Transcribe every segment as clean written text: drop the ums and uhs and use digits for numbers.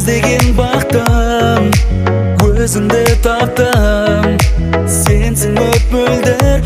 İzlеген бақтым, өзіңді таптым. Сенсің мөлдір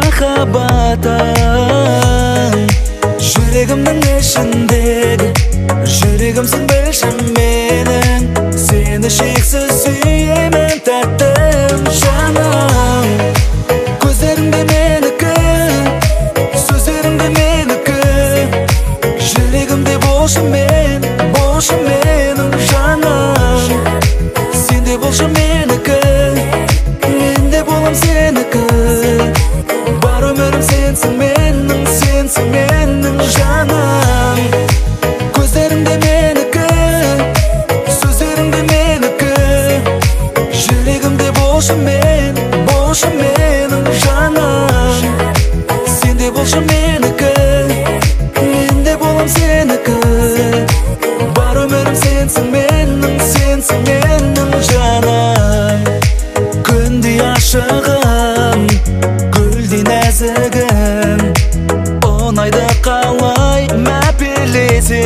махаббатым. Жүрегімнің ішіндегі, жүрегімсің білшім менің. Сені шексіз сүйемін тәттім жаным. Көздеріңде менікі, сөздеріңде менікі. Жүрегімде болшы менің жаным. Сенде болшы менікі, менде болам сенікі. Бар өмірім сенсің менің жаным. Көздеріңде менікі, сөздеріңде менікі. Жүрегімде болшы менің жаным. Сенде болшы менікі, менде болам сенікі. Бар өмірім сенсің менің жаным. Күндей ашығым, гүлдей нәзігім. Оңайды қалай мәпелесе.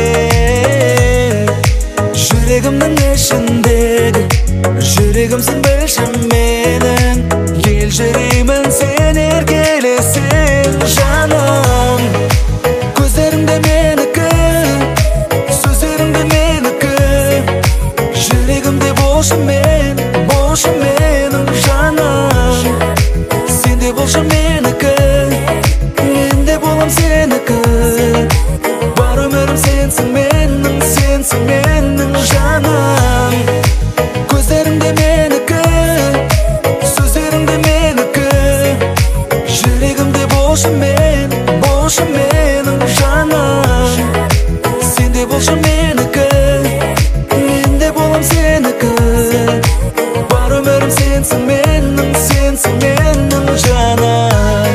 Жүрегімнің ішіндегі, жүрегімсің білшім менің. Ел жүремін сен еркелесең жаным. Көздеріңде менікі, сөздеріңде менікі. Жүрегімде болшы менің жаным. Сенде болшы менікі, менде болам сенікі. Бар өмірім сенсің менің жаным. Көздеріңде менікі, сөздеріңде менікі. Жүрегімде болшы менің жаным. Сенде болшы менікі, менде болам сенікі. Бар өмірім сенсің менің жаным.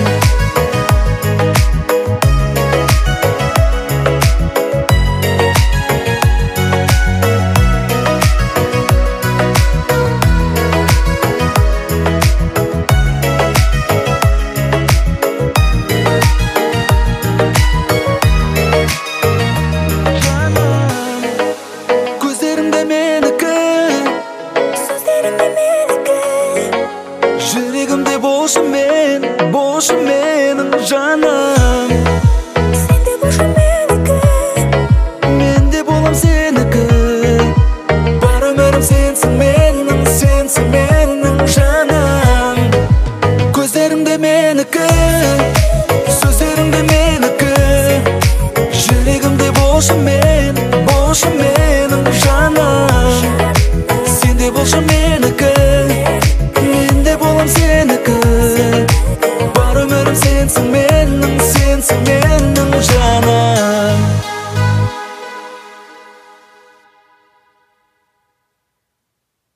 Көздеріңде менікі, сөздеріңде менікі. Жүрегімде болшы менің жаным. Сенде болшы менікі, менде болам сенікі. Бар өмірім сенсің менің жаным. Көздеріңде менікі, сөздеріңде менікі. Жүрегімде болшы